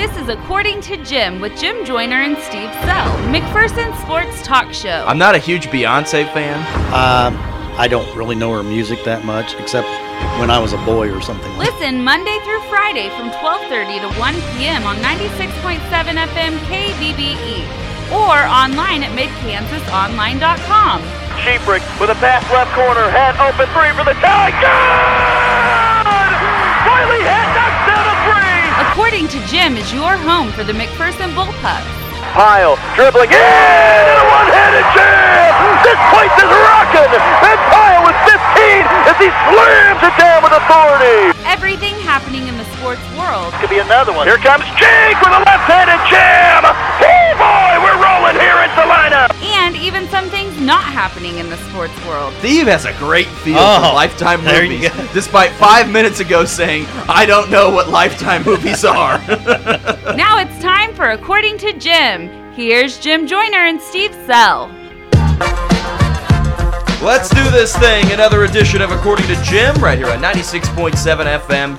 This is According to Jim with Jim Joyner and Steve Sell, McPherson Sports Talk Show. I'm not a huge Beyonce fan. I don't really know her music that much, except when I was a boy or something. Listen Monday through Friday from 12:30 to 1 p.m. on 96.7 FM KBBE or online at midkansasonline.com. Sheeprick with a pass left corner, head open three for the tie. Good! Wiley head knocks down a three. According to Jim is your home for the McPherson Bullpups. Pyle dribbling in and a one-handed jam. This place is rocking. And Pyle with 15 as he slams it down with authority. Everything happening in the sports world. Could be another one. Here comes Jake with a left-handed jam. Oh boy, we're rolling here in Salina. And even some things not happening in the sports world. Steve has a great feel for Lifetime movies, despite 5 minutes ago saying, I don't know what Lifetime movies are. Now it's time for According to Jim. Here's Jim Joyner and Steve Sell. Let's do this thing. Another edition of According to Jim right here on 96.7 FM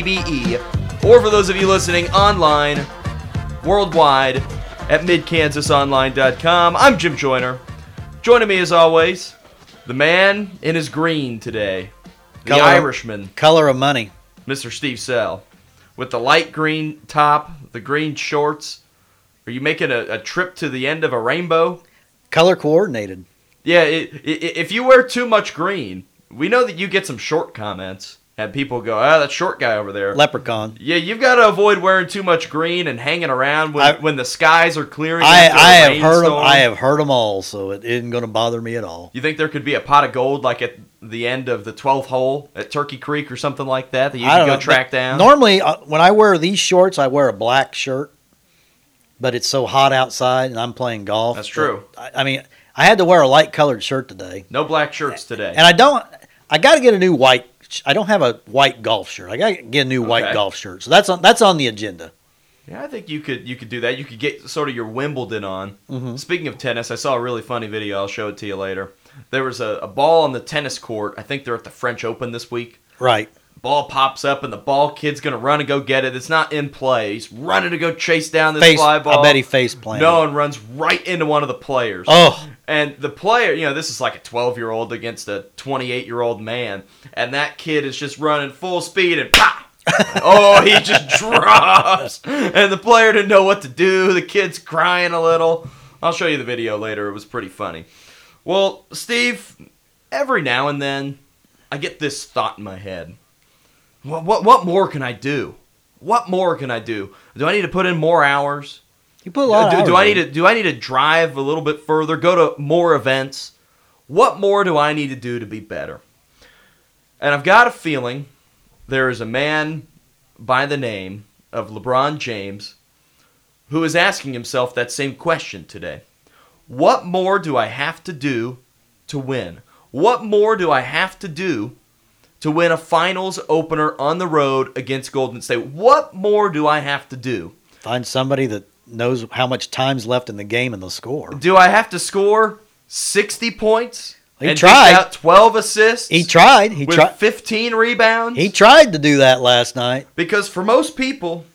KBBE. Or for those of you listening online, worldwide, at midkansasonline.com. I'm Jim Joyner. Joining me as always, the man in his green today, the Irishman. Color of money. Mr. Steve Sell. With the light green top, the green shorts. Are you making a trip to the end of a rainbow? Color coordinated. Yeah, if you wear too much green, we know that you get some short comments. And people go, that short guy over there. Leprechaun. Yeah, you've got to avoid wearing too much green and hanging around when the skies are clearing. I have heard them all, so it isn't going to bother me at all. You think there could be a pot of gold like at the end of the 12th hole at Turkey Creek or something like that you can go track down? Normally, when I wear these shorts, I wear a black shirt. But it's so hot outside, and I'm playing golf. That's true. I mean, I had to wear a light-colored shirt today. No black shirts today. And I got to get a new white. I don't have a white golf shirt. I got to get a new white golf shirt. So that's on the agenda. Yeah, I think you could do that. You could get sort of your Wimbledon on. Mm-hmm. Speaking of tennis, I saw a really funny video. I'll show it to you later. There was a ball on the tennis court. I think they're at the French Open this week. Right. Ball pops up, and the ball kid's going to run and go get it. It's not in play. He's running to go chase down this fly ball. I bet he face planted. No, and runs right into one of the players. Oh. And the player, this is like a 12-year-old against a 28-year-old man. And that kid is just running full speed and pop! Oh, he just drops. And the player didn't know what to do. The kid's crying a little. I'll show you the video later. It was pretty funny. Well, Steve, every now and then, I get this thought in my head. What more can I do? What more can I do? Do I need to put in more hours? You put a lot of hours. Do I need to drive a little bit further? Go to more events? What more do I need to do to be better? And I've got a feeling there is a man by the name of LeBron James who is asking himself that same question today. What more do I have to do to win? What more do I have to do to win a finals opener on the road against Golden State? What more do I have to do? Find somebody that knows how much time's left in the game and they'll score. Do I have to score 60 points? He tried. Dish out 12 assists? He tried. With 15 rebounds? He tried to do that last night. Because for most people,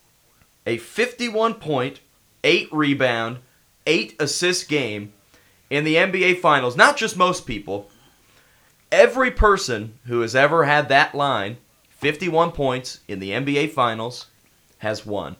a 51-point, 8-rebound, 8-assist game in the NBA Finals, not just most people, every person who has ever had that line, 51 points in the NBA Finals, has won.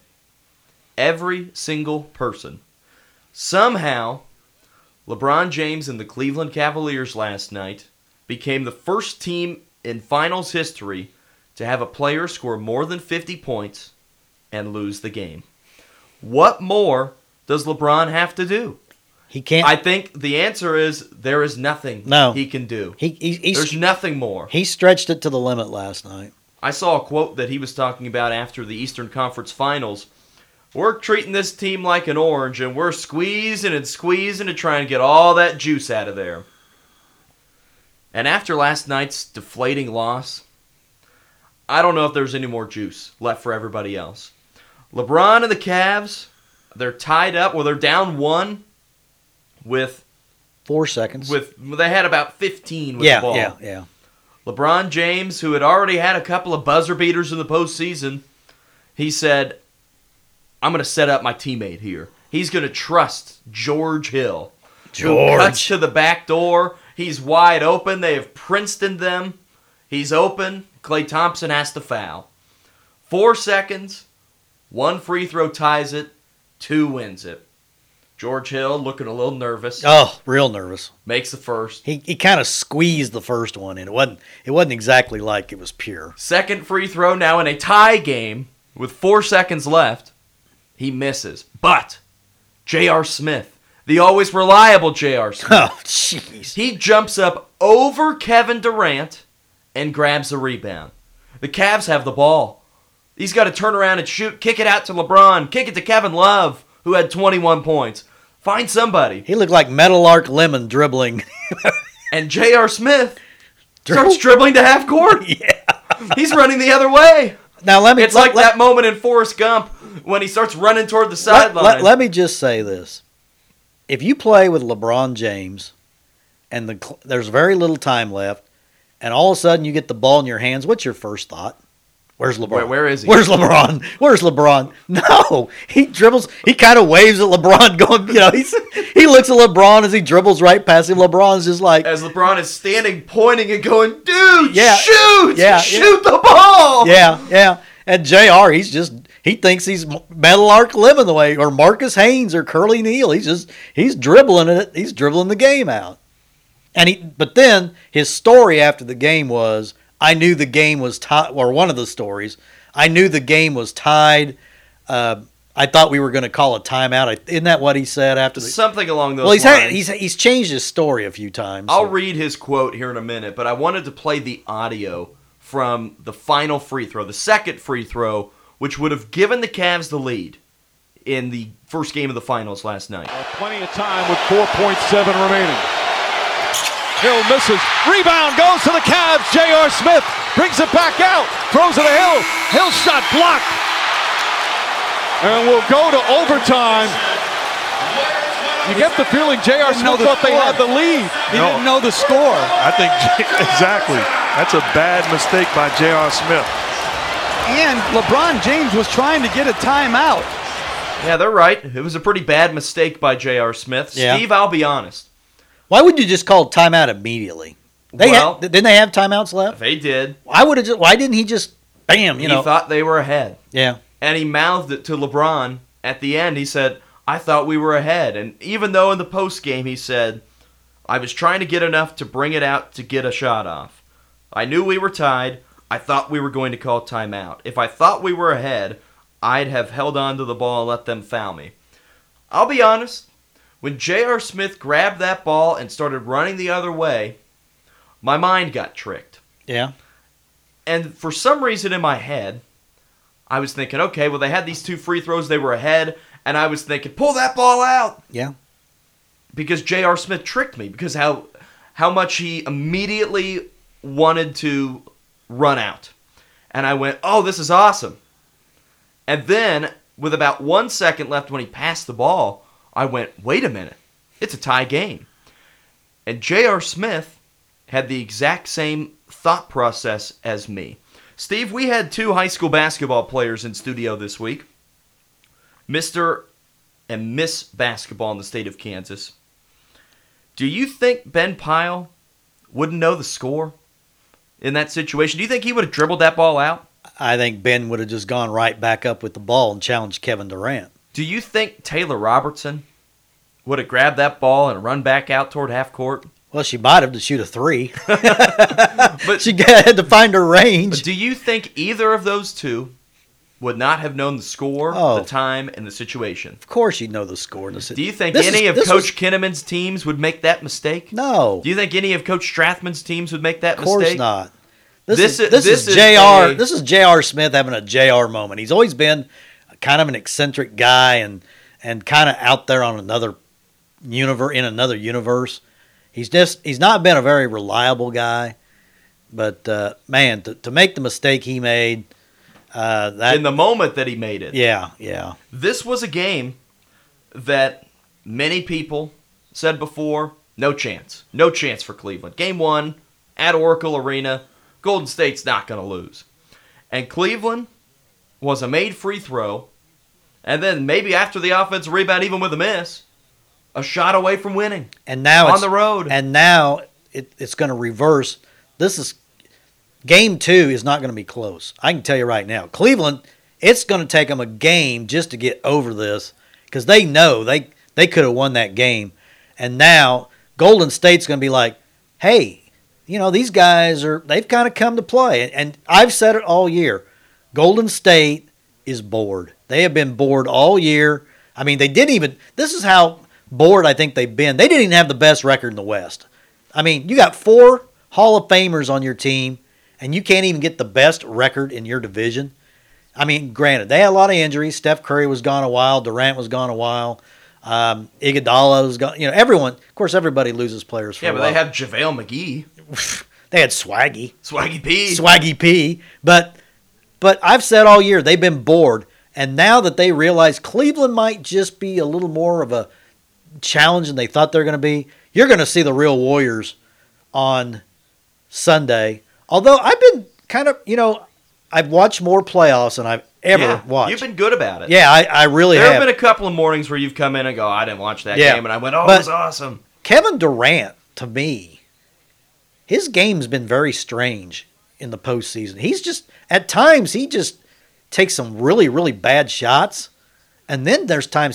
Every single person. Somehow, LeBron James and the Cleveland Cavaliers last night became the first team in Finals history to have a player score more than 50 points and lose the game. What more does LeBron have to do? He can't. I think the answer is there is nothing he can do. There's nothing more. He stretched it to the limit last night. I saw a quote that he was talking about after the Eastern Conference Finals. We're treating this team like an orange, and we're squeezing and trying to get all that juice out of there. And after last night's deflating loss, I don't know if there's any more juice left for everybody else. LeBron and the Cavs, they're tied up. Well, they're down 1 with 4 seconds. They had about 15 with the ball. Yeah. LeBron James, who had already had a couple of buzzer beaters in the postseason, he said, I'm going to set up my teammate here. He's going to trust George Hill. George. Who cuts to the back door. He's wide open. They have Princeton them. He's open. Klay Thompson has to foul. 4 seconds. 1 free throw ties it. 2 wins it. George Hill looking a little nervous. Oh, real nervous. Makes the first. He kind of squeezed the first one, and it wasn't exactly like it was pure. Second free throw now in a tie game with 4 seconds left. He misses. But J.R. Smith, the always reliable J.R. Smith, Oh, jeez. he jumps up over Kevin Durant and grabs the rebound. The Cavs have the ball. He's got to turn around and shoot, kick it out to LeBron, kick it to Kevin Love, who had 21 points. Find somebody. He looked like Meadowlark Lemon dribbling. And J.R. Smith starts dribbling to half court. Yeah. He's running the other way. Now It's like that moment in Forrest Gump when he starts running toward the sideline. Let me just say this. If you play with LeBron James and there's very little time left, and all of a sudden you get the ball in your hands, what's your first thought? Where's LeBron? Where is he? Where's LeBron? Where's LeBron? No, he dribbles. He kind of waves at LeBron, going, he looks at LeBron as he dribbles right past him. LeBron's just like, As LeBron is standing, pointing, and going, dude, Yeah. shoot! Yeah, Shoot the ball! yeah. And JR, he thinks he's Meadowlark Lemon the way, or Marcus Haynes or Curly Neal. He's dribbling it. He's dribbling the game out. But then his story after the game was, I knew the game was tied, or one of the stories, I knew the game was tied. I thought we were going to call a timeout. Isn't that what he said after the Something along those lines. He's changed his story a few times. I'll read his quote here in a minute, but I wanted to play the audio from the final free throw, the second free throw, which would have given the Cavs the lead in the first game of the finals last night. Plenty of time with 4.7 remaining. Hill misses. Rebound goes to the Cavs. J.R. Smith brings it back out. Throws it to Hill. Hill shot blocked. And we'll go to overtime. You get the feeling J.R. Smith thought they had the lead. He didn't know the score. I think exactly. That's a bad mistake by J.R. Smith. And LeBron James was trying to get a timeout. Yeah, they're right. It was a pretty bad mistake by J.R. Smith. Yeah. Steve, I'll be honest. Why would you just call timeout immediately? Didn't they have timeouts left? They did. Why didn't he just bam? He thought they were ahead. Yeah. And he mouthed it to LeBron at the end. He said, I thought we were ahead. And even though in the post game he said, I was trying to get enough to bring it out to get a shot off. I knew we were tied. I thought we were going to call timeout. If I thought we were ahead, I'd have held on to the ball and let them foul me. I'll be honest. When J.R. Smith grabbed that ball and started running the other way, my mind got tricked. Yeah. And for some reason in my head, I was thinking, okay, well, they had these 2 free throws. They were ahead. And I was thinking, pull that ball out. Yeah. Because J.R. Smith tricked me. Because how much he immediately wanted to run out. And I went, oh, this is awesome. And then, with about 1 second left when he passed the ball, I went, wait a minute. It's a tie game. And J.R. Smith had the exact same thought process as me. Steve, we had 2 high school basketball players in studio this week. Mr. and Miss Basketball in the state of Kansas. Do you think Ben Pyle wouldn't know the score in that situation? Do you think he would have dribbled that ball out? I think Ben would have just gone right back up with the ball and challenged Kevin Durant. Do you think Taylor Robertson would have grabbed that ball and run back out toward half court? Well, she might have to shoot a 3. But she had to find her range. But do you think either of those two would not have known the score, the time, and the situation? Of course you'd know the score. Do you think any of Coach Kinnaman's teams would make that mistake? No. Do you think any of Coach Strathman's teams would make that mistake? Of course not. This is JR. This is J.R. Smith having a JR moment. He's always been kind of an eccentric guy and kind of out there on another universe. He's not been a very reliable guy, but man, to make the mistake he made, in the moment that he made it. Yeah. This was a game that many people said before, no chance for Cleveland. Game 1 at Oracle Arena, Golden State's not going to lose. And Cleveland was a made free throw And then maybe after the offensive rebound, even with a miss, a shot away from winning. And now on the road. And now it's going to reverse. Game 2 is not going to be close. I can tell you right now. Cleveland, it's going to take them a game just to get over this because they know they could have won that game. And now Golden State's going to be like, hey, these guys they've kind of come to play. And I've said it all year. Golden State is bored. They have been bored all year. I mean, this is how bored I think they've been. They didn't even have the best record in the West. I mean, you got 4 Hall of Famers on your team, and you can't even get the best record in your division. I mean, granted, they had a lot of injuries. Steph Curry was gone a while. Durant was gone a while. Iguodala was gone. Everyone, of course, everybody loses players for a while. Yeah, but they have JaVale McGee. They had Swaggy. Swaggy P. But I've said all year, they've been bored. And now that they realize Cleveland might just be a little more of a challenge than they thought they're going to be, you're going to see the real Warriors on Sunday. Although I've been kind of, I've watched more playoffs than I've ever watched. You've been good about it. Yeah, I really have. There have been a couple of mornings where you've come in and go, I didn't watch that game. And I went, it was awesome. Kevin Durant, to me, his game's been very strange in the postseason. At times, he just takes some really, really bad shots. And then there's times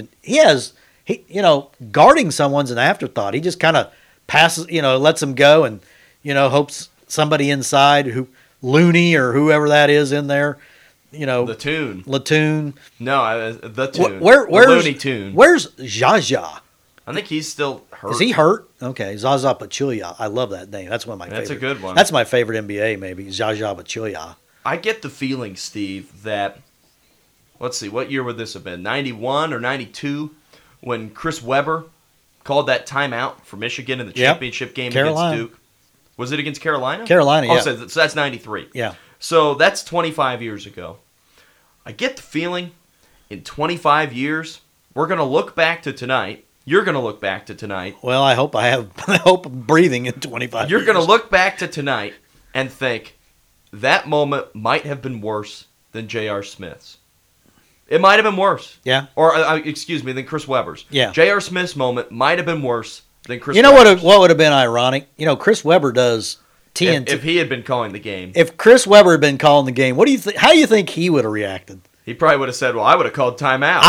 guarding someone's an afterthought. He just kind of passes, lets them go and, hopes somebody inside, Looney or whoever that is in there, Latoon. No, the Tune. Where's Looney Tune. Where's Jaja? I think he's still hurt. Is he hurt? Okay, Zaza Pachulia. I love that name. That's one of my favorite. That's a good one. That's my favorite NBA, maybe, Zaza Pachulia. I get the feeling, Steve, that, let's see, what year would this have been? 91 or 92, when Chris Webber called that timeout for Michigan in the championship game against Duke. Was it against Carolina? Carolina, yeah. So that's 93. Yeah. So that's 25 years ago. I get the feeling in 25 years, we're going to look back to tonight. You're going to look back to tonight. Well, I hope I'm breathing in 25 You're years. going to look back to tonight and think, that moment might have been worse than J.R. Smith's. It might have been worse. Yeah. Or, than Chris Webber's. Yeah. J.R. Smith's moment might have been worse than Chris Webber's. You know what would have been ironic? Chris Webber does TNT. If he had been calling the game. If Chris Webber had been calling the game, how do you think he would have reacted? He probably would have said, well, I would have called timeout.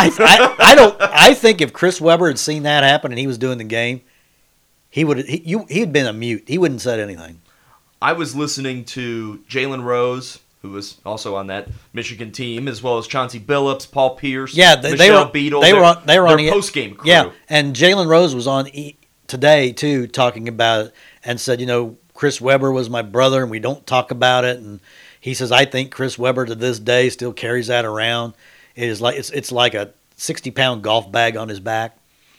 I think if Chris Webber had seen that happen and he was doing the game, he'd been a mute. He wouldn't have said anything. I was listening to Jalen Rose, who was also on that Michigan team, as well as Chauncey Billups, Paul Pierce, Michelle Beadle. They were on their post-game crew. Yeah, and Jalen Rose was on today, too, talking about it and said, Chris Webber was my brother, and we don't talk about it. And he says, I think Chris Webber to this day still carries that around. It is like it's like a 60-pound golf bag on his back.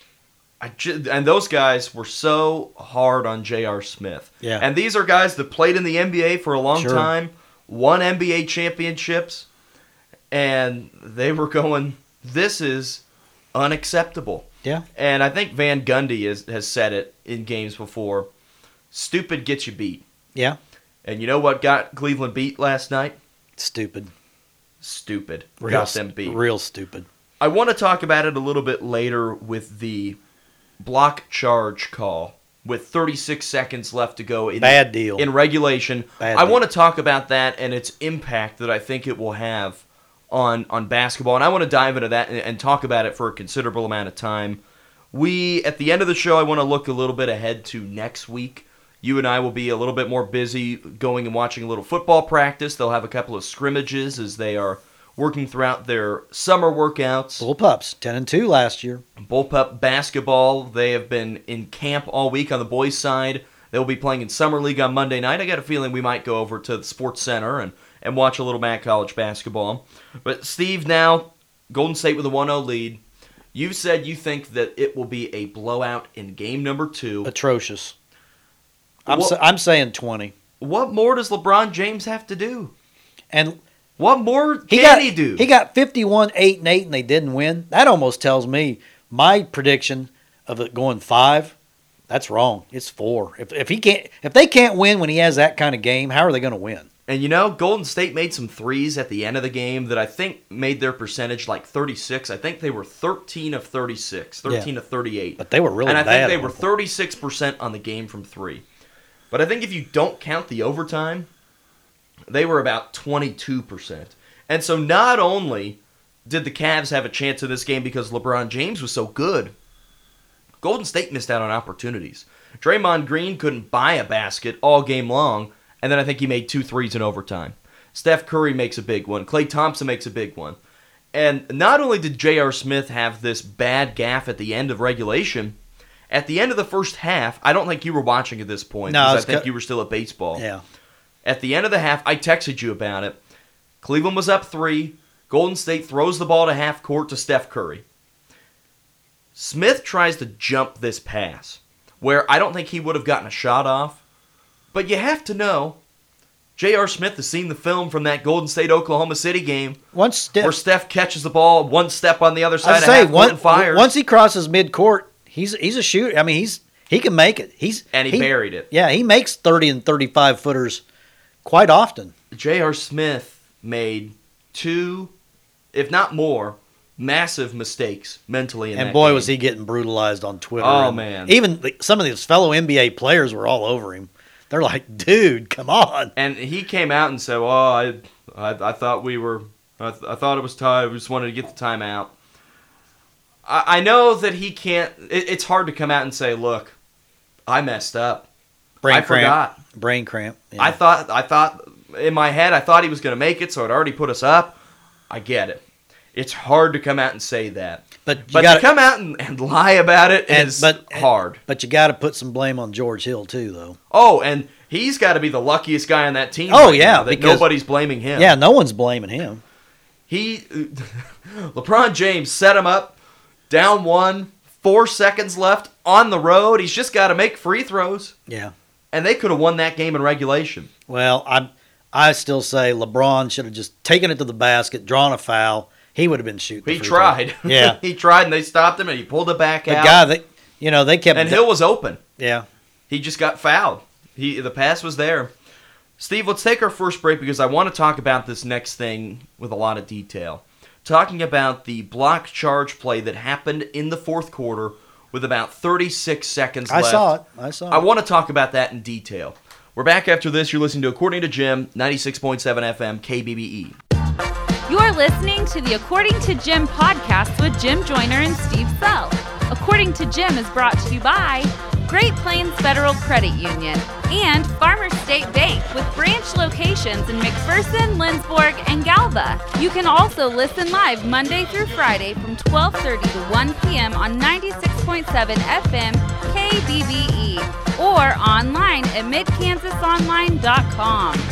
And those guys were so hard on J.R. Smith. Yeah. And these are guys that played in the NBA for a long time, won NBA championships, and they were going, this is unacceptable. Yeah. And I think Van Gundy has said it in games before, stupid gets you beat. Yeah. And you know what got Cleveland beat last night? Stupid. Got them beat. Real stupid. I want to talk about it a little bit later with the block charge call with 36 seconds left to go in regulation. I want to talk about that and its impact that I think it will have on basketball. And I want to dive into that and talk about it for a considerable amount of time. At the end of the show, I want to look a little bit ahead to next week. You and I will be a little bit more busy going and watching a little football practice. They'll have a couple of scrimmages as they are working throughout their summer workouts. Bullpups, 10-2 last year. Bullpup basketball, they have been in camp all week on the boys' side. They'll be playing in Summer League on Monday night. I got a feeling we might go over to the Sports Center and watch a little Mac College basketball. But Steve, now, Golden State with a 1-0 lead. You said you think that it will be a blowout in game number 2. Atrocious. I'm saying 20. What more does LeBron James have to do? And what more can he do? He got 51, 8-8, and they didn't win. That almost tells me my prediction of it going 5. That's wrong. It's 4. If they can't win when he has that kind of game, how are they going to win? And Golden State made some threes at the end of the game that I think made their percentage like 36. I think they were 13 of 36, 13 of 38. But they were really bad. And I think they were 36% on the game from three. But I think if you don't count the overtime, they were about 22%. And so not only did the Cavs have a chance in this game because LeBron James was so good, Golden State missed out on opportunities. Draymond Green couldn't buy a basket all game long, and then I think he made 2 threes in overtime. Steph Curry makes a big one. Klay Thompson makes a big one. And not only did J.R. Smith have this bad gaffe at the end of regulation, at the end of the first half, I don't think you were watching at this point, because I think you were still at baseball. Yeah. At the end of the half, I texted you about it. Cleveland was up 3. Golden State throws the ball to half court to Steph Curry. Smith tries to jump this pass, where I don't think he would have gotten a shot off. But you have to know, J.R. Smith has seen the film from that Golden State-Oklahoma City game where Steph catches the ball one step on the other side of half court and fires. Once he crosses midcourt, he's a shooter. I mean, he can make it. He buried it. Yeah, he makes 30 and 35 footers quite often. J.R. Smith made 2, if not more, massive mistakes mentally in that game. And boy, was he getting brutalized on Twitter. Oh, man. Even some of his fellow NBA players were all over him. They're like, dude, come on. And he came out and said, well, I thought I thought it was time. We just wanted to get the timeout. I know that he can't. It's hard to come out and say, look, I messed up. Forgot. Brain cramp. Yeah. I thought in my head, I thought he was going to make it, so it already put us up. I get it. It's hard to come out and say that. But to come out and lie about it is hard. But you got to put some blame on George Hill, too, though. Oh, and he's got to be the luckiest guy on that team. Oh, right yeah. Now, that nobody's blaming him. Yeah, no one's blaming him. LeBron James set him up, down 1, 4 seconds left, on the road. He's just got to make free throws. Yeah. And they could have won that game in regulation. Well, I still say LeBron should have just taken it to the basket, drawn a foul. He would have been shooting. He tried. Yeah. He tried, and they stopped him, and he pulled it back out. The guy, they kept... And Hill was open. Yeah. He just got fouled. The pass was there. Steve, let's take our first break because I want to talk about this next thing with a lot of detail. Talking about the block charge play that happened in the fourth quarter with about 36 seconds left. I saw it. I want to talk about that in detail. We're back after this. You're listening to According to Jim, 96.7 FM, KBBE. You're listening to the According to Jim podcast with Jim Joyner and Steve Sell. According to Jim is brought to you by Great Plains Federal Credit Union and Farmers State Bank with branch locations in McPherson, Lindsborg, and Galva. You can also listen live Monday through Friday from 12:30 to 1 p.m. on 96.7 FM KBBE or online at midkansasonline.com.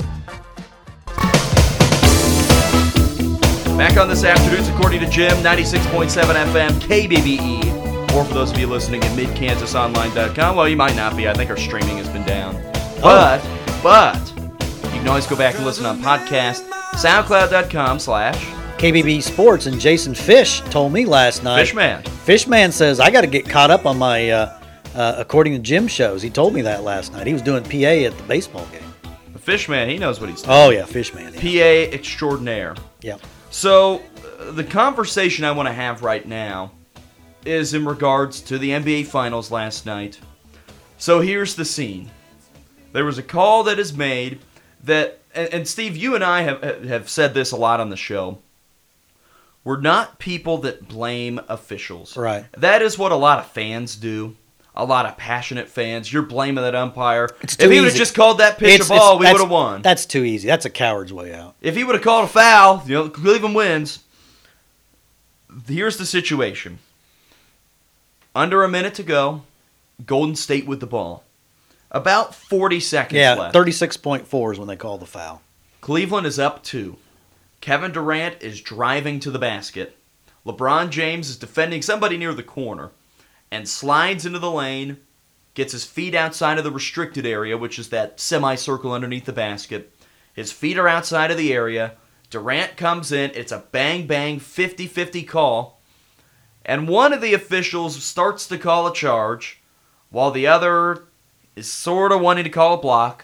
Back on this afternoon's According to Jim, 96.7 FM, KBBE. Or for those of you listening at midkansasonline.com, well, you might not be. I think our streaming has been down. But you can always go back and listen on podcast, soundcloud.com/KBB Sports. And Jason Fish told me last night. Fishman says, I got to get caught up on my According to Jim shows. He told me that last night. He was doing PA at the baseball game. The Fishman, he knows what he's doing. Oh, yeah, Fishman. Yeah. PA extraordinaire. Yeah. So, the conversation I want to have right now is in regards to the NBA Finals last night. So here's the scene. There was a call that is made that, and Steve, you and I have said this a lot on the show. We're not people that blame officials. Right. That is what a lot of fans do. A lot of passionate fans. You're blaming that umpire. If he would have just called that pitch a ball, we would have won. That's too easy. That's a coward's way out. If he would have called a foul, Cleveland wins. Here's the situation. Under a minute to go, Golden State with the ball. About 40 seconds left. 36.4 is when they call the foul. Cleveland is up 2. Kevin Durant is driving to the basket. LeBron James is defending somebody near the corner and slides into the lane, gets his feet outside of the restricted area, which is that semicircle underneath the basket. His feet are outside of the area. Durant comes in. It's a bang-bang 50-50 call. And one of the officials starts to call a charge, while the other is sort of wanting to call a block.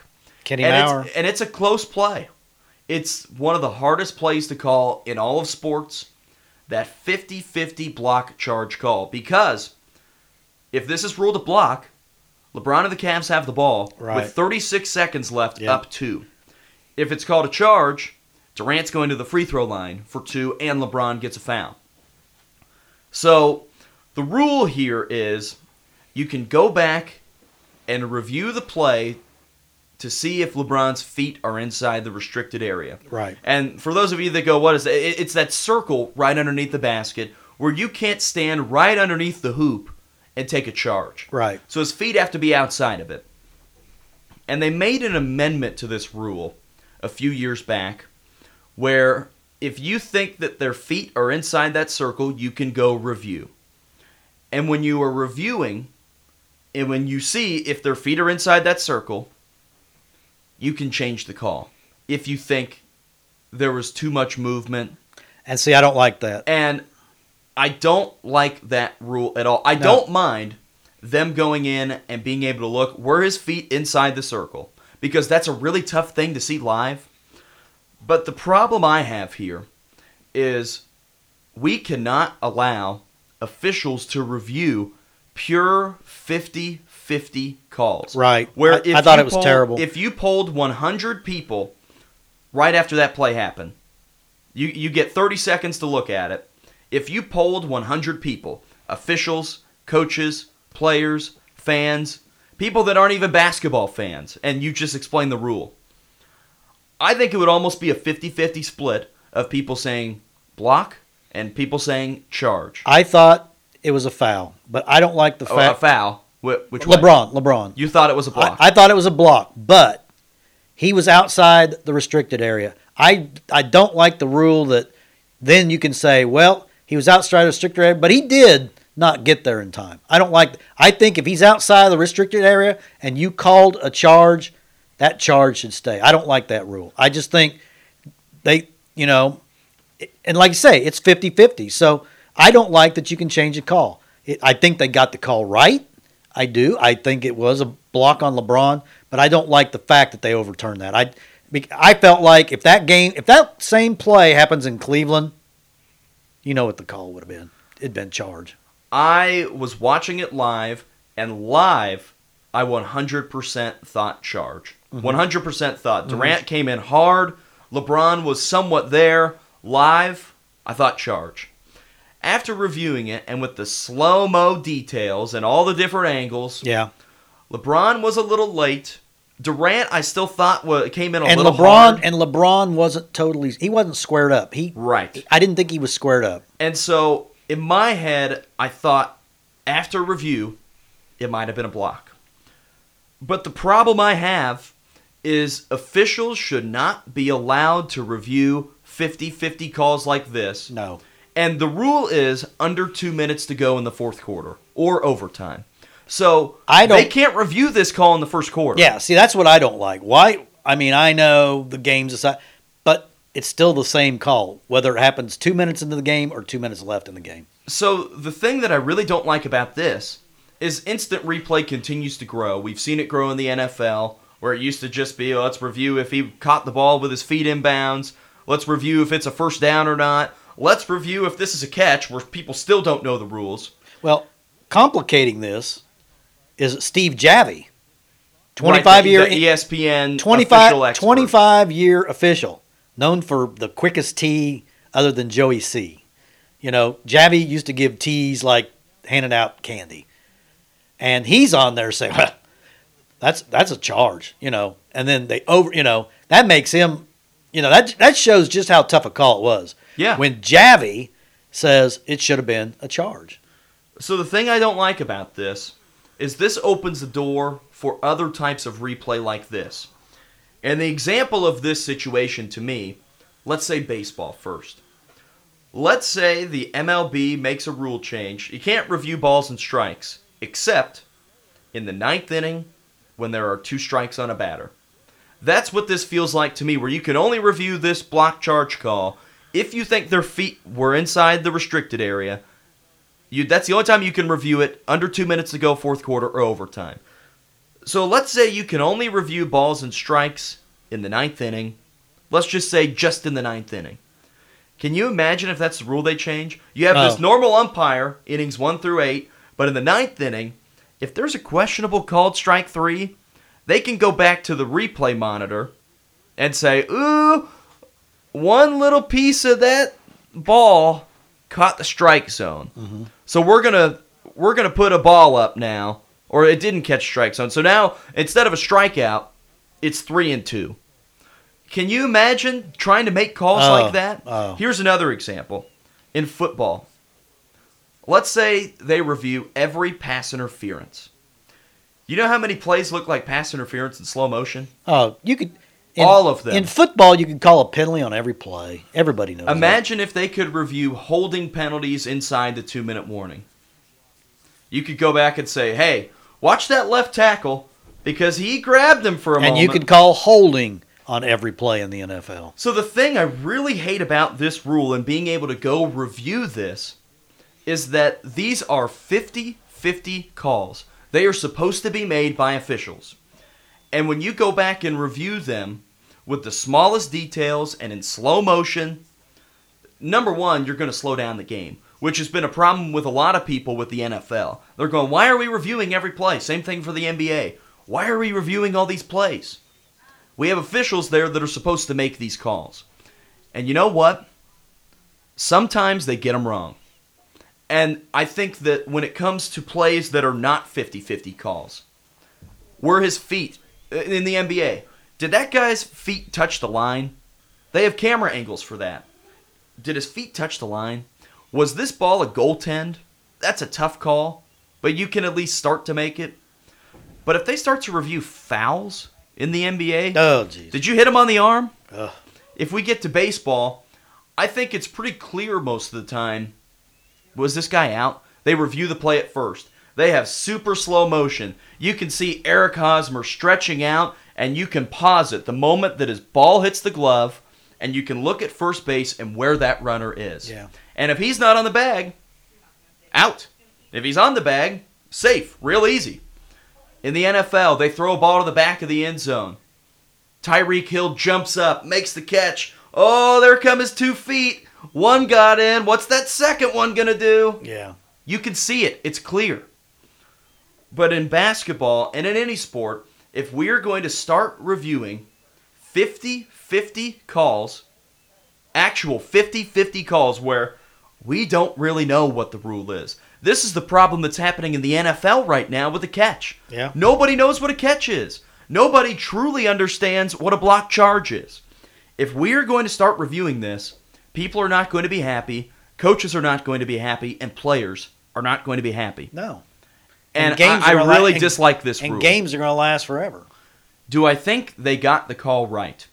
Kenny Maurer. And it's a close play. It's one of the hardest plays to call in all of sports, that 50-50 block charge call. Because if this is ruled a block, LeBron and the Cavs have the ball with 36 seconds left, up 2. If it's called a charge, Durant's going to the free throw line for 2, and LeBron gets a foul. So the rule here is you can go back and review the play to see if LeBron's feet are inside the restricted area. Right. And for those of you that go, what is that? It's that circle right underneath the basket where you can't stand right underneath the hoop and take a charge. Right. So his feet have to be outside of it. And they made an amendment to this rule a few years back where if you think that their feet are inside that circle, you can go review. And when you are reviewing, and when you see if their feet are inside that circle, you can change the call if you think there was too much movement. And see, I don't like that. And I don't like that rule at all. I don't mind them going in and being able to look, were his feet inside the circle? Because that's a really tough thing to see live. But the problem I have here is we cannot allow officials to review pure 50-50 calls. Right. Where I thought it was terrible. If you polled 100 people right after that play happened, you get 30 seconds to look at it. If you polled 100 people, officials, coaches, players, fans, people that aren't even basketball fans, and you just explain the rule, I think it would almost be a 50-50 split of people saying block and people saying charge. I thought it was a foul, but I don't like the fact. A foul? Which way? LeBron. You thought it was a block? I thought it was a block, but he was outside the restricted area. I don't like the rule that then you can say, well, he was outside the restricted area, but he did not get there in time. I don't like. I think if he's outside the restricted area and you called a charge, that charge should stay. I don't like that rule. I just think they, and like you say, it's 50-50. So I don't like that you can change a call. I think they got the call right. I do. I think it was a block on LeBron, but I don't like the fact that they overturned that. I felt like if that same play happens in Cleveland, you know what the call would have been. It'd been charge. I was watching it live, and live, I 100% thought charge. 100% thought. Durant came in hard. LeBron was somewhat there. Live, I thought charge. After reviewing it, and with the slow-mo details and all the different angles, LeBron was a little late. Durant, I still thought came in a little hard. And LeBron wasn't totally. He wasn't squared up. Right. I didn't think he was squared up. And so, in my head, I thought, after review, it might have been a block. But the problem I have is officials should not be allowed to review 50-50 calls like this. No. And the rule is under 2 minutes to go in the fourth quarter or overtime. So they can't review this call in the first quarter. Yeah, see, that's what I don't like. Why? I mean, I know the game's aside, but it's still the same call, whether it happens 2 minutes into the game or 2 minutes left in the game. So the thing that I really don't like about this is instant replay continues to grow. We've seen it grow in the NFL, where it used to just be, let's review if he caught the ball with his feet inbounds. Let's review if it's a first down or not. Let's review if this is a catch, where people still don't know the rules. Well, complicating this is Steve Javie, 25-year ESPN official expert. 25-year official, known for the quickest tee other than Joey C. Javie used to give tees like handing out candy. And he's on there saying, well, that's a charge, and then that makes him, that shows just how tough a call it was. Yeah. When Javie says it should have been a charge. So the thing I don't like about this is this opens the door for other types of replay like this. And the example of this situation to me, let's say baseball first. Let's say the MLB makes a rule change. You can't review balls and strikes, except in the ninth inning when there are 2 strikes on a batter. That's what this feels like to me, where you can only review this block charge call if you think their feet were inside the restricted area. That's the only time you can review it under 2 minutes to go, fourth quarter, or overtime. So let's say you can only review balls and strikes in the 9th inning. Let's just say just in the 9th inning. Can you imagine if that's the rule they change? You have this normal umpire, innings 1 through 8, but in the 9th inning, if there's a questionable called strike 3, they can go back to the replay monitor and say, ooh, one little piece of that ball caught the strike zone. Mm-hmm. So we're gonna put a ball up now, or it didn't catch strike zone. So now instead of a strikeout, it's 3-2. Can you imagine trying to make calls like that? Here's another example. In football, let's say they review every pass interference. You know how many plays look like pass interference in slow motion? Oh, you could. All of them. In football, you can call a penalty on every play. Everybody knows Imagine if they could review holding penalties inside the 2-minute warning. You could go back and say, hey, watch that left tackle because he grabbed him for a moment. And you could call holding on every play in the NFL. So the thing I really hate about this rule and being able to go review this is that these are 50-50 calls. They are supposed to be made by officials. And when you go back and review them with the smallest details and in slow motion, number one, you're going to slow down the game, which has been a problem with a lot of people with the NFL. They're going, why are we reviewing every play? Same thing for the NBA. Why are we reviewing all these plays? We have officials there that are supposed to make these calls. And you know what? Sometimes they get them wrong. And I think that when it comes to plays that are not 50-50 calls, were his feet, in the NBA, did that guy's feet touch the line? They have camera angles for that. Did his feet touch the line? Was this ball a goaltend? That's a tough call, but you can at least start to make it. But if they start to review fouls in the NBA, did you hit him on the arm? If we get to baseball, I think it's pretty clear most of the time, was this guy out? They review the play at first. They have super slow motion. You can see Eric Hosmer stretching out, and you can pause it the moment that his ball hits the glove, and you can look at first base and where that runner is. Yeah. And if he's not on the bag, out. If he's on the bag, safe, real easy. In the NFL, they throw a ball to the back of the end zone. Tyreek Hill jumps up, makes the catch. Oh, there come his 2 feet. One got in. What's that second one going to do? Yeah. You can see it. It's clear. But in basketball and in any sport, if we are going to start reviewing 50-50 calls, actual 50-50 calls where we don't really know what the rule is. This is the problem that's happening in the NFL right now with the catch. Yeah. Nobody knows what a catch is. Nobody truly understands what a block charge is. If we are going to start reviewing this, people are not going to be happy, coaches are not going to be happy, and players are not going to be happy. No. And I really dislike this rule. And games are going to last forever. Do I think they got the call right?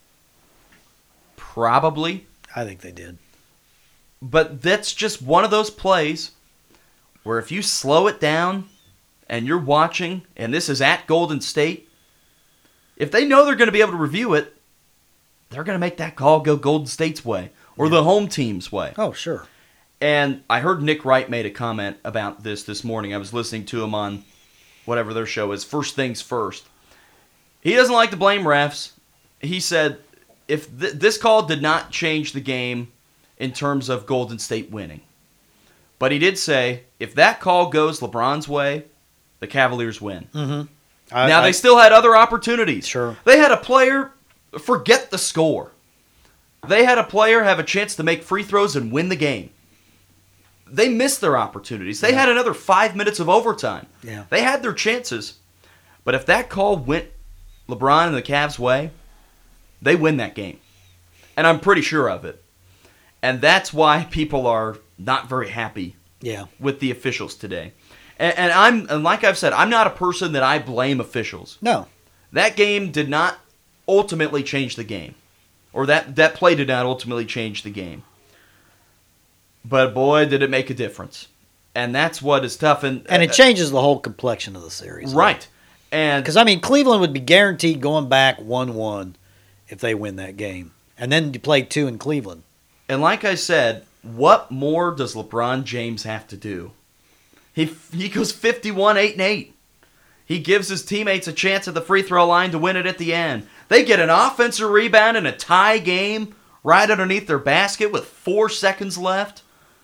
Probably. I think they did. But that's just one of those plays where if you slow it down and you're watching, and this is at Golden State, if they know they're going to be able to review it, they're going to make that call go Golden State's way or the home team's way. Oh, sure. And I heard Nick Wright made a comment about this morning. I was listening to him on whatever their show is, First Things First. He doesn't like to blame refs. He said if this call did not change the game in terms of Golden State winning. But he did say if that call goes LeBron's way, the Cavaliers win. Mm-hmm. They still had other opportunities. Sure. They had a player forget the score. They had a player have a chance to make free throws and win the game. They missed their opportunities. They had another 5 minutes of overtime. Yeah. They had their chances. But if that call went LeBron and the Cavs' way, they win that game. And I'm pretty sure of it. And that's why people are not very happy with the officials today. And like I've said, I'm not a person that I blame officials. No. That game did not ultimately change the game. Or that play did not ultimately change the game. But boy, did it make a difference. And that's what is tough. And it changes the whole complexion of the series. Right. And because, Cleveland would be guaranteed going back 1-1 if they win that game. And then you play 2 in Cleveland. And like I said, what more does LeBron James have to do? He goes 51, 8-8. He gives his teammates a chance at the free throw line to win it at the end. They get an offensive rebound in a tie game right underneath their basket with 4 seconds left.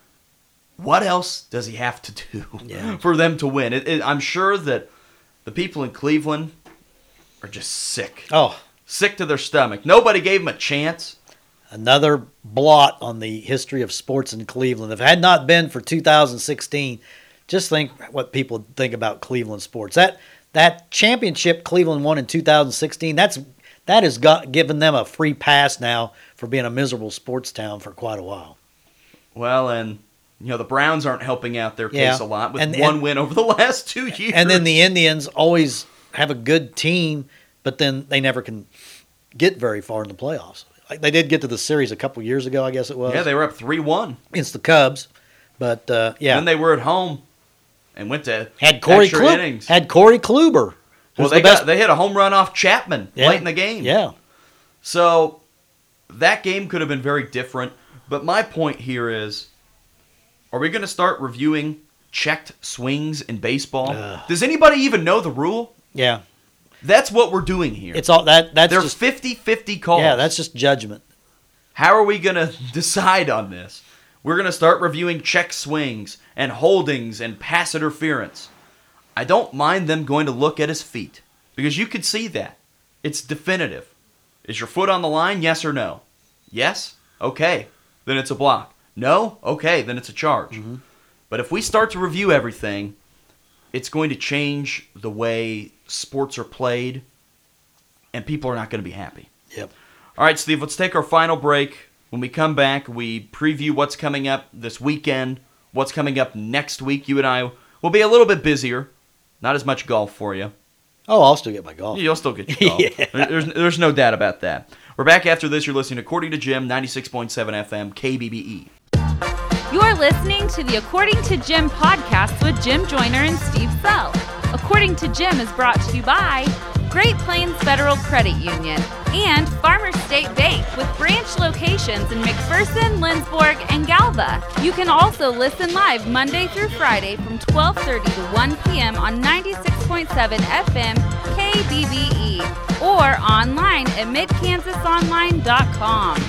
What else does he have to do for them to win? I'm sure that the people in Cleveland are just sick. Oh, sick to their stomach. Nobody gave him a chance. another blot on the history of sports in Cleveland. If it had not been for 2016, just think what people think about Cleveland sports. That championship Cleveland won in 2016, that has given them a free pass now for being a miserable sports town for quite a while. Well, and the Browns aren't helping out their case a lot with one win over the last 2 years. And then the Indians always have a good team, but then they never can get very far in the playoffs. Like they did get to the series a couple years ago, I guess it was. Yeah, they were up 3-1 against the Cubs, but Then they were at home and went to extra innings. Had Corey Kluber. Well, they hit a home run off Chapman late in the game. Yeah. So that game could have been very different. But my point here is, are we going to start reviewing checked swings in baseball? Does anybody even know the rule? Yeah. That's what we're doing here. It's all that's They're just 50-50 calls. Yeah, that's just judgment. How are we going to decide on this? We're going to start reviewing check swings and holdings and pass interference. I don't mind them going to look at his feet because you could see that. It's definitive. Is your foot on the line? Yes or no? Yes? Okay. Then it's a block. No? Okay. Then it's a charge. Mm-hmm. But if we start to review everything, it's going to change the way sports are played, and people are not going to be happy. Yep. All right, Steve, let's take our final break. When we come back, we preview what's coming up this weekend, what's coming up next week. You and I will be a little bit busier. Not as much golf for you. Oh, I'll still get my golf. You'll still get your golf. Yeah. There's no doubt about that. We're back after this. You're listening to According to Jim, 96.7 FM, KBBE. You're listening to the According to Jim podcast with Jim Joyner and Steve Sell. According to Jim is brought to you by Great Plains Federal Credit Union and Farmers State Bank with branch locations in McPherson, Lindsborg, and Galva. You can also listen live Monday through Friday from 12:30 to 1 p.m. on 96.7 FM KBBE or online at midkansasonline.com.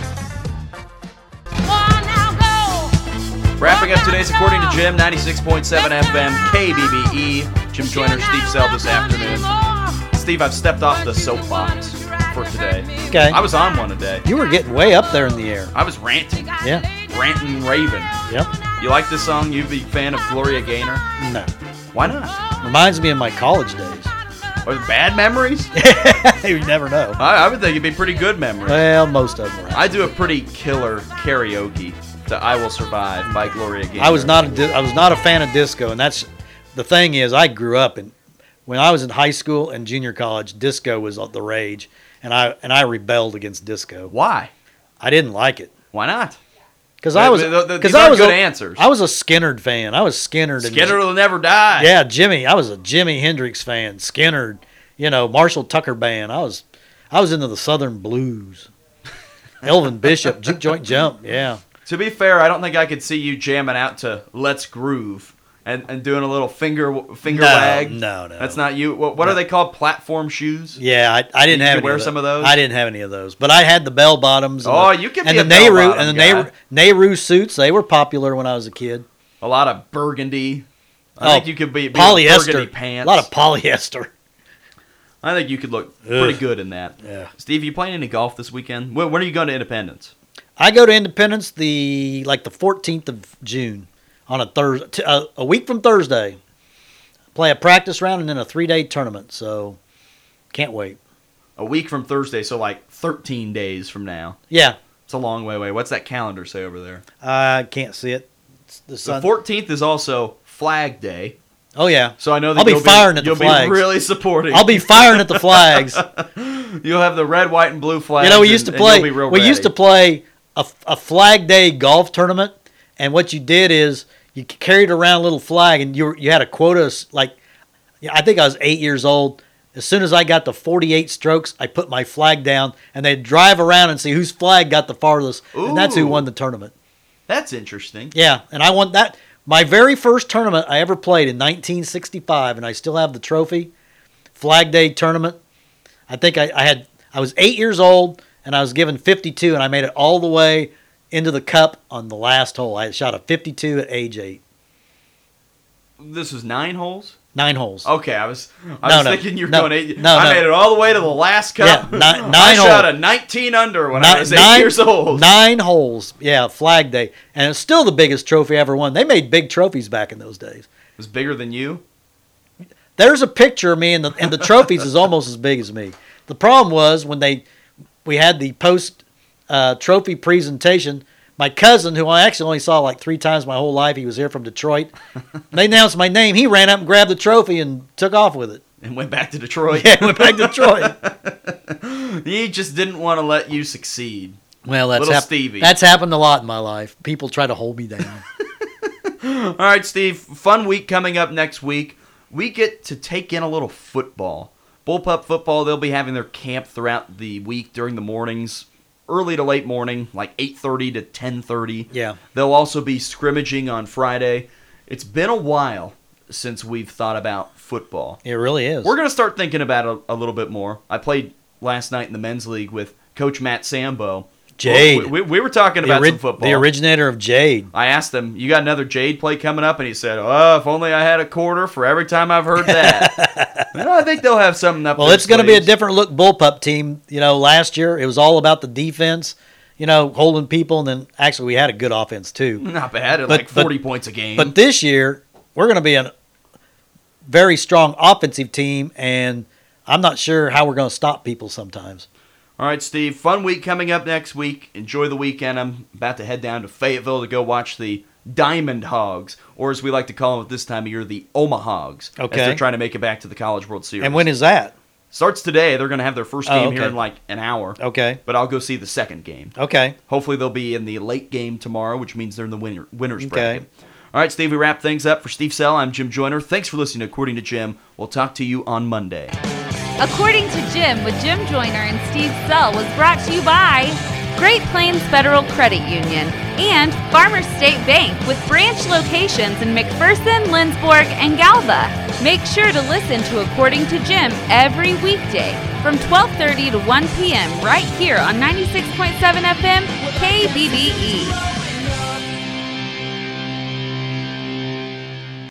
Wrapping up today's According to Jim, 96.7 FM KBBE. Jim Joyner, Steve Sell this afternoon. Steve, I've stepped off the soapbox for today. Okay. I was on one today. You were getting way up there in the air. I was ranting. Yeah. Ranting Raven. Yep. You like this song? You a big fan of Gloria Gaynor? No. Why not? Reminds me of my college days. Or bad memories? You never know. I would think it'd be pretty good memories. Well, most of them were. I do a pretty killer karaoke to "I Will Survive" by Gloria Gaynor. I was not a fan of disco, and that's the thing is I grew up and when I was in high school and junior college, disco was the rage, and I rebelled against disco. Why? I didn't like it. Why not? Because I was good answers. I was a Skynyrd fan. I was Skynyrd. Skynyrd will never die. Yeah, Jimmy. I was a Jimi Hendrix fan. Skynyrd. Marshall Tucker band. I was into the Southern blues. Elvin Bishop, Juke Joint Jump. Yeah. To be fair, I don't think I could see you jamming out to "Let's Groove" and doing a little finger wag. No. That's not you. What are they called? Platform shoes? Yeah, I didn't have any wear some of those. I didn't have any of those, but I had the bell bottoms. You could be and a the bell Nehru bottom and the guy. Nehru suits. They were popular when I was a kid. A lot of burgundy. I think you could be polyester burgundy pants. A lot of polyester. I think you could look pretty good in that. Yeah. Steve, you playing any golf this weekend? When are you going to Independence? I go to Independence the 14th of June on a Thursday, a week from Thursday. Play a practice round and then a 3-day tournament. So can't wait. A week from Thursday, so like 13 days from now. Yeah. It's a long way away. What's that calendar say over there? I can't see it. The 14th is also Flag Day. Oh, yeah. So I know that I'll be firing at the flags. You'll be really supporting. I'll be firing at the flags. You'll have the red, white, and blue flags. We used to play a Flag Day golf tournament, and what you did is you carried around a little flag, and you had a quota. I think I was 8 years old. As soon as I got to 48 strokes, I put my flag down, and they'd drive around and see whose flag got the farthest, and that's who won the tournament. That's interesting. Yeah, and I won that. My very first tournament I ever played in 1965, and I still have the trophy. Flag Day tournament. I think I was 8 years old, and I was given 52, and I made it all the way into the cup on the last hole. I shot a 52 at age 8. This was 9 holes? 9 holes. Okay, I was thinking you were going 8. No, I made it all the way to the last cup. Yeah, nine I holes. shot a 19 under when I was 8 years old. 9 holes. Yeah, Flag Day. And it's still the biggest trophy I ever won. They made big trophies back in those days. It was bigger than you? There's a picture of me, and the trophies is almost as big as me. The problem was when we had the post trophy presentation. My cousin, who I actually only saw like 3 times my whole life, he was here from Detroit. They announced my name. He ran up and grabbed the trophy and took off with it. And went back to Detroit. Yeah, went back to Detroit. He just didn't want to let you succeed. Well, Stevie. That's happened a lot in my life. People try to hold me down. All right, Steve. Fun week coming up next week. We get to take in a little football. Bullpup football, they'll be having their camp throughout the week during the mornings. Early to late morning, like 8:30 to 10:30. Yeah. They'll also be scrimmaging on Friday. It's been a while since we've thought about football. It really is. We're going to start thinking about it a little bit more. I played last night in the men's league with Coach Matt Sambo. Jade. We were talking about some football. The originator of Jade. I asked him, you got another Jade play coming up? And he said, oh, if only I had a quarter for every time I've heard that. Well, I think they'll have something up there. Well, it's going to be a different look bullpup team. Last year it was all about the defense, holding people, and then actually we had a good offense too. Not bad, like 40 points a game. But this year we're going to be a very strong offensive team, and I'm not sure how we're going to stop people sometimes. All right, Steve, fun week coming up next week. Enjoy the weekend. I'm about to head down to Fayetteville to go watch the Diamond Hogs, or as we like to call them at this time of year, the Omahogs. Okay. As they're trying to make it back to the College World Series. And when is that? Starts today. They're going to have their first game here okay. in like an hour. Okay. But I'll go see the second game. Okay. Hopefully they'll be in the late game tomorrow, which means they're in the winner's Okay. bracket. All right, Steve, we wrap things up. For Steve Sell, I'm Jim Joyner. Thanks for listening to According to Jim. We'll talk to you on Monday. According to Jim with Jim Joyner and Steve Sell was brought to you by Great Plains Federal Credit Union and Farmers State Bank with branch locations in McPherson, Lindsborg, and Galva. Make sure to listen to According to Jim every weekday from 12:30 to 1 p.m. right here on 96.7 FM KBBE.